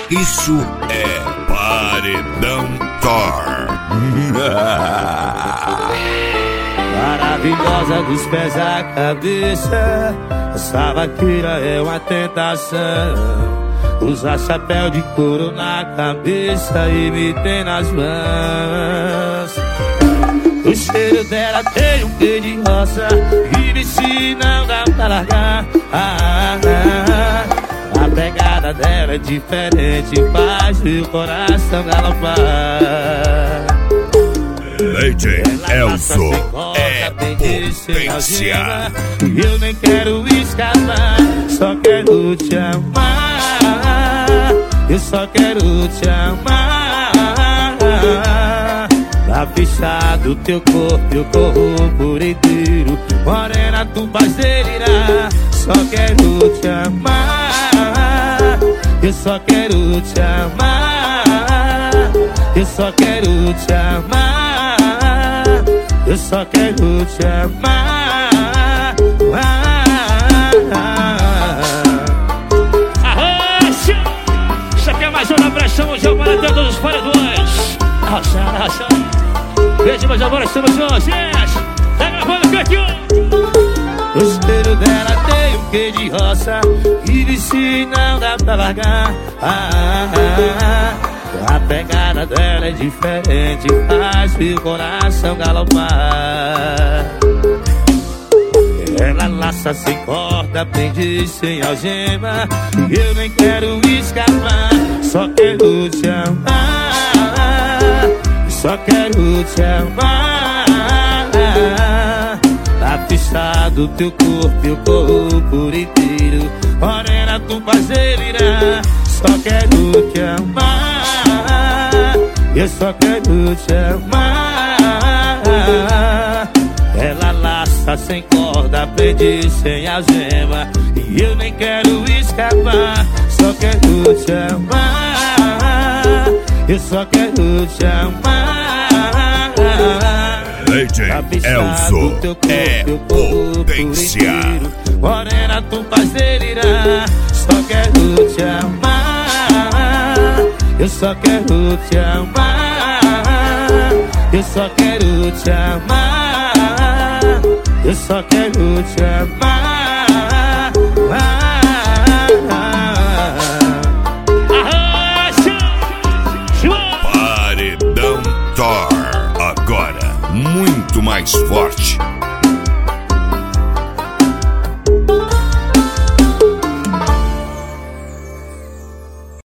Isso é Paredão Thor. Maravilhosa dos pés à cabeça, essa vaqueira é uma tentação. Usa chapéu de couro na cabeça e me tem nas mãos. O cheiro dela tem um quê de roça, e se não dá pra largar. A pegada dela é diferente, faz meu coração galopar. DJ Elzo é potência. E eu nem quero escapar, só quero te amar. Eu só quero te amar. Tá fechado teu corpo, eu corro por inteiro. Morena, tu faz delirar. Só quero te amar. Eu só quero te amar. Eu só quero te amar. Eu só quero te amar. Arrocha! Isso aqui é mais uma pressão, hoje é o Paredão dos Paredões. Arrochando. Beijo, mas agora estamos juntos, gente. Tá gravando o cantinho. O cheiro dela tem um quê de roça, e se não dá pra largar. A pegada dela é diferente, faz meu coração galopar. Ela laça sem corda, prende sem algema, e eu nem quero escapar. Só quero te amar. Só quero te amar. Tá fechado teu corpo, eu corro por inteiro. Morena, tu faz delirar. Só quero te amar. Eu só quero te amar. Ela laça sem corda, prende sem algema, e eu nem quero escapar. Só quero te amar. Eu só quero te amar. DJ Elzo é potência. Morena, tu faz delirar. Só quero te amar. Eu só quero te amar. Eu só quero te amar. Eu só quero te amar.